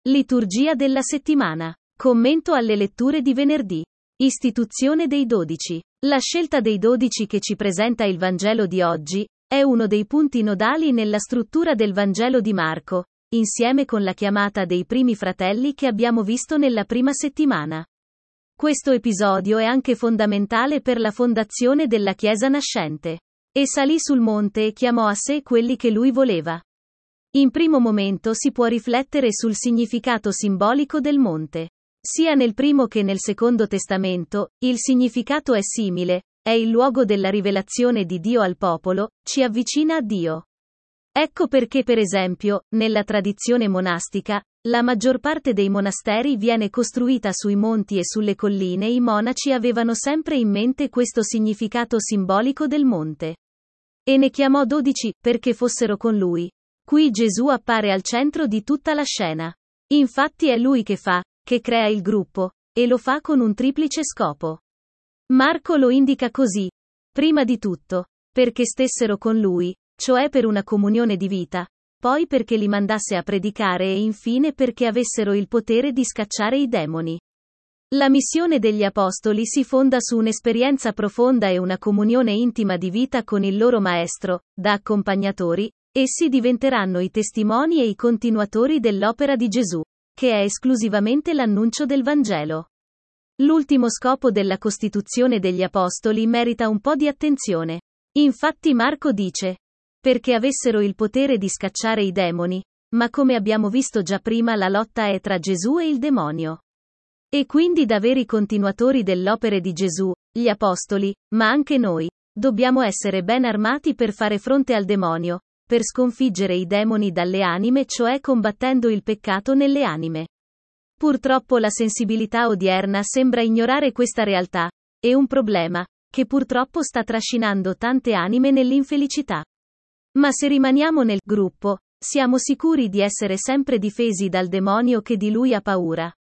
Liturgia della settimana. Commento alle letture di venerdì. Istituzione dei 12. La scelta dei 12 che ci presenta il Vangelo di oggi è uno dei punti nodali nella struttura del Vangelo di Marco, insieme con la chiamata dei primi fratelli che abbiamo visto nella prima settimana. Questo episodio è anche fondamentale per la fondazione della Chiesa nascente. E salì sul monte e chiamò a sé quelli che lui voleva. In primo momento si può riflettere sul significato simbolico del monte. Sia nel primo che nel secondo testamento, il significato è simile, è il luogo della rivelazione di Dio al popolo, ci avvicina a Dio. Ecco perché per esempio, nella tradizione monastica, la maggior parte dei monasteri viene costruita sui monti e sulle colline e i monaci avevano sempre in mente questo significato simbolico del monte. E ne chiamò 12, perché fossero con lui. Qui Gesù appare al centro di tutta la scena. Infatti è lui che crea il gruppo, e lo fa con un triplice scopo. Marco lo indica così. Prima di tutto, perché stessero con lui, cioè per una comunione di vita, poi perché li mandasse a predicare e infine perché avessero il potere di scacciare i demoni. La missione degli apostoli si fonda su un'esperienza profonda e una comunione intima di vita con il loro Maestro, da accompagnatori. Essi diventeranno i testimoni e i continuatori dell'opera di Gesù, che è esclusivamente l'annuncio del Vangelo. L'ultimo scopo della costituzione degli apostoli merita un po' di attenzione. Infatti Marco dice, perché avessero il potere di scacciare i demoni, ma come abbiamo visto già prima la lotta è tra Gesù e il demonio. E quindi da veri continuatori dell'opera di Gesù, gli apostoli, ma anche noi, dobbiamo essere ben armati per fare fronte al demonio, per sconfiggere i demoni dalle anime, cioè combattendo il peccato nelle anime. Purtroppo la sensibilità odierna sembra ignorare questa realtà, e un problema, che purtroppo sta trascinando tante anime nell'infelicità. Ma se rimaniamo nel gruppo, siamo sicuri di essere sempre difesi dal demonio che di lui ha paura.